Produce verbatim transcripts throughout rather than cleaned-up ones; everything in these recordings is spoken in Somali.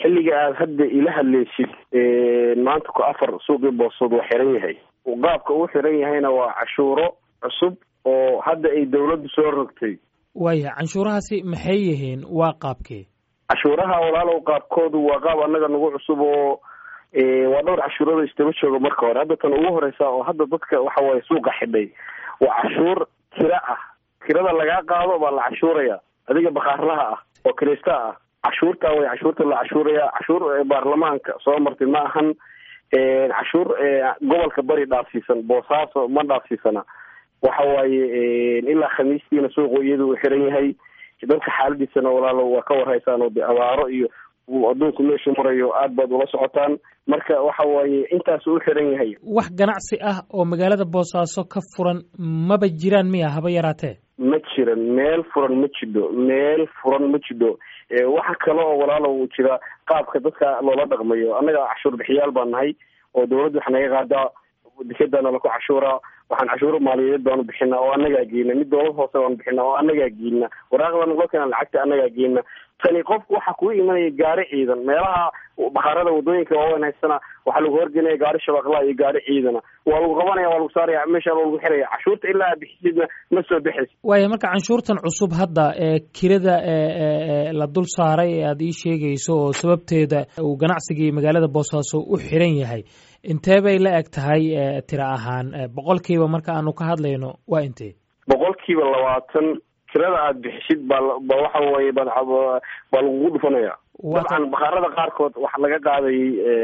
xilliga aad hadda ila hadlaysid maanta ku afar suuqii Boosaaso waa xiran yahay. Qaabka uu xiran yahayna waa cashuuro cusub oo hadda ay dawladdu soo rogtay. Waaya canshuurahaasi maxay yihiin waa qaabkee? Cashuuraha walaalow qaabkoodu waa qaab anaga nagu cusub oo ee waa dhowr cashuurada istaba jooga marka hore. Hadda tan ugu horeysa oo hadda dadka waxa way suuqa xidhay waa cashuur kira ah. Kirada laga qaado baa la cashuuraya. Adiga baqaarlaha ah oo kirista ah. cashuurta way cashuurta la cashuuraya cashuur baarlamaanka soo martay ma ahan ee cashuur gobolka bari dhaafsiisan Boosaaso ma dhaafsiisana waxa waaye ilaa khamiistiina suuqu iyadu u xiran yahay dadka xaaladiisana walaalo waa ka warhaysaan oo abaaro iyo adduunku meesha marayo aad baad ula socotaan marka waxa waaye intaas uu xiran yahay wax ganacsi ah oo magaalada Boosaaso ka furan maba jiraan miya haba yaraatee ma jiran meel furan ma jiro meel furan ma jiro ee waxa kale oo walaalo uu jira qaabka dadka loola dhaqmayo anaga cashuur bixiyaal baan nahay oo dawladdu waxa naga qaadaa dikadana la ku cashuura waxaan cashuur maaliyadeed baan bixinaa oo anaga geeyna mid dawlad hoose baan bixinaa oo anaga geeyna waraaqdan loo keenay lacagta anaga geeyna tani qof waxa ku imanaya gaari ciidan meelaha bakhaarada wadooyinka oo wanaagsan waxa lagu horgeynaya gaari shabaqla iyo gaari ciidan waa lagu qabanaya waa lagu saaraya meesha lagu xiraya cashuurta ilaa bixidna ma soo bixis waaya marka canshuurtan cusub hadda ee kirada ee la dul saaray ee aad ii sheegayso oo sababteeda uu ganacsiga magaalada Boosaaso u xiran yahay intee bay la eg tahay tira ahaan boqolkiiba marka aanu ka hadlayno waa intee boqolkiiba labaatan kirada aad bixisid ba waxa weeye baa lagu dhufanaya waxaan bakhaarada qaarkood waxa laga qaaday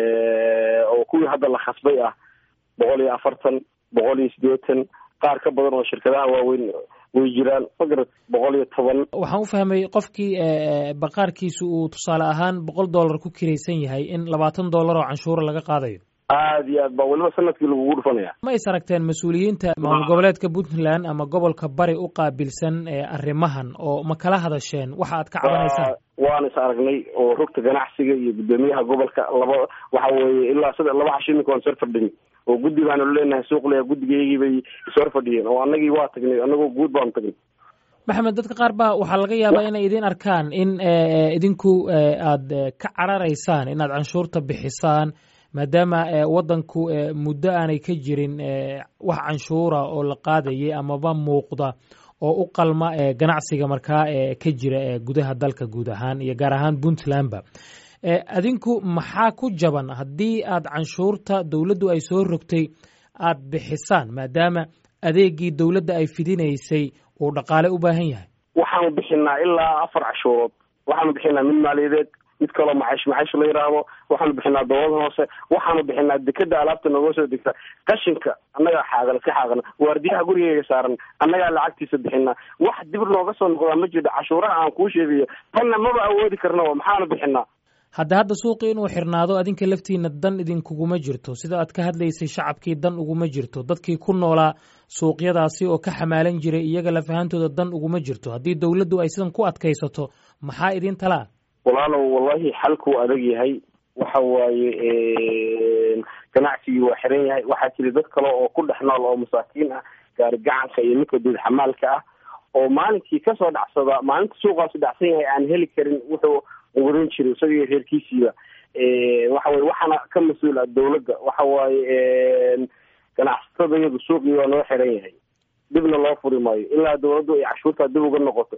oo kuwii hadda la khasbay ah boqol iyo afartan boqol iyo siddeetan qaar ka badan oo shirkadaha waaweyn way jiraan fagrad boqol iyo toban waxaan u fahmay qofkii baqaarkiisu uu tusaale ahaan boqol dollar ku kiraysan yahay in labaatan dollar oo canshuur laga qaadayo aad iyo aad baa waliba sanadkii lagugu dhufanaya ma is aragteen mas-uuliyiinta maamul goboleedka Puntland ama gobolka bari u qaabilsan arrimahan oo ma kala hadasheen waxa aad ka cabanaysaan waan is aragnay oo rugta ganacsiga iyo gudoomiyaha gobolka laba waxa weeye ilaa saddex laba xashin concert fadhin oo guddigaan u leenahay suuqlaya guddigeeyay bay soo fadhiyeen oo anagii waa tagnay anagoo guud baan tagnay maxamed dadka qaar baa waxaa laga yaabaa inay idin arkaan in idinku aad ka cararaysaan inaad canshuurta bixisaan maadaama wadanku muddo aanay ka jirin wax canshuura oo la qaadayay amaba muuqda oo u qalma ganacsiga markaa ka jira gudaha dalka guud ahaan iyo gaar ahaan Puntlandba adinku maxaa ku jaban haddii aad canshuurta dawladdu ay soo rogtay aad bixisaan maadaama adeegii dawladda ay fidinaysay uu dhaqaale u baahan yahay waxaan bixinaa ilaa afar cashuurood waxaan bixinaa mid maaliyadeed mid kale macaash macaash la yiraahdo waxaan bixinaa dawlad hoose waxaan bixinaa dekada alaabta nooga soo degta qashinka annaga xaagal ka xaaqana waardiyaha gurigeega saaran annaga lacagtiisa bixinaa wax dib looga soo noqdaa ma jiro cashuuraha aan kuu sheegayo tanna maba awoodi karna maxaan bixinaa hadda hadda suuqii inuu xirnaado adinka laftiina dan idinkuguma jirto sida aad ka hadlaysay shacabkii dan uguma jirto dadkii ku noolaa suuqyadaasi oo ka xamaalan jiray iyaga lafahantooda dan uguma jirto haddii dawladdu ay sidan ku adkaysato maxaa idin talaa walaalow wallahi xalku adag yahay waxa waaye ganacsigii waa xiran yahay waxaa jira dad kale oo ku dhex nool oo masaakiin ah gaari gacanka iyo ninka duud xamaalka ah oo maalinkii kasoo dhacsada maalinta suuqaasi dhacsan yahay aan heli karin wuxuu ugurin jiray isagii reerkiisiiba waxa waye waxaana ka mas-uul ah dawladda waxa waaye ganacsatada iyadu suuqii waa noo xiran yahay dibna loo furi maayo ilaa dawladdu ay cashuurtaa dib uga noqoto